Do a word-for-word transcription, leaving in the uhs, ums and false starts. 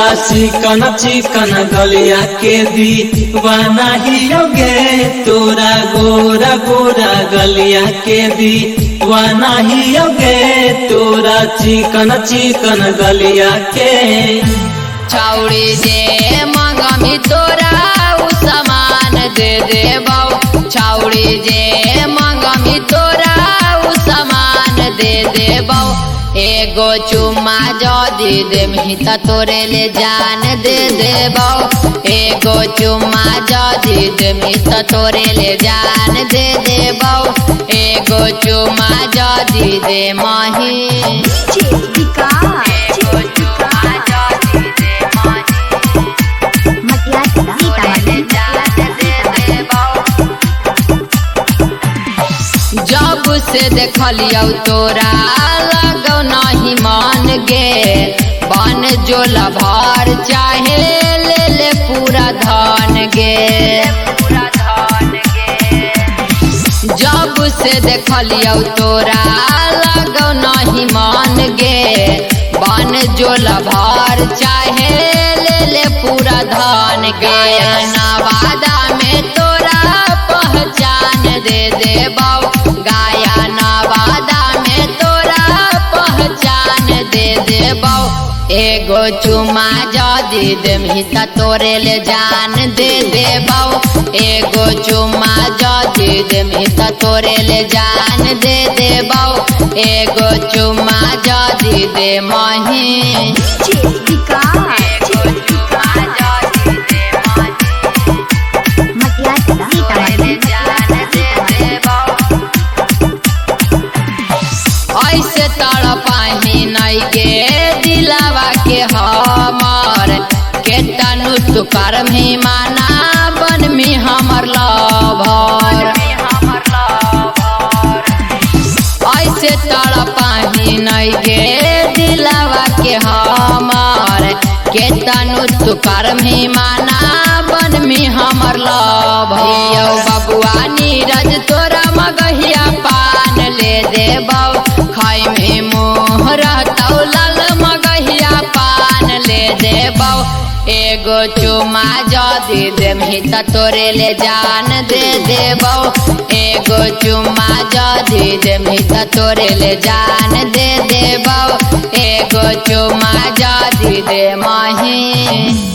चिकन चिकन गलिया के दीवाना हियोगे तोरा गोरा गोरा गलिया के दीवाना हियोगे तोरा चिकन चिकन गलिया के। छौड़ी जे मंगमी तोरा उ सामान दे देबौ छौड़ी जे मंगमी तोरा उ सामान दे देबौ एगो चुम्मा जदी देमही त तोरे ले जान दे देबौ एगो चुम्मा जदी देमही त तोरे ले जान दे देबौ एगो चुम्मा जदी देमही जब से देखलियौ तोरा लगौ नहीं मन गे बन जो लभार चाहे ले ले पूरा धन गे। जब से देखलियौ तोरा लगौ नहीं मन गे बन जो लभार चाहे ले ले पूरा धन गे। नवादा में तोरा पहचान दे देबौ एगो चुम्मा जदी देमही त तोरे ले जान दे देबौ एगो चुम्मा जदी देमही त तोरे ले जान दे देबौ एगो चुम्मा जदी देमही। ऐसे तड़पाही नहीं गे दिलावा के हमर के तनु तू करमी माना बन में हमर लभर ऐसे तड़पाही नहीं गे दिलावा के हमर के तनु तू करमी माना बन में हमर लभर बबुआ नीरज तोरा मगहिया पान ले देबौ खाई में मुँह रहतौ लाल मगहिया पान ले देबौ एगो चुम्मा जदी देमही त तोरे ले जान दे देबौ एगो चुम्मा जदी देमही त तोरे ले जान दे देबौ एगो चुम्मा जदी देमही।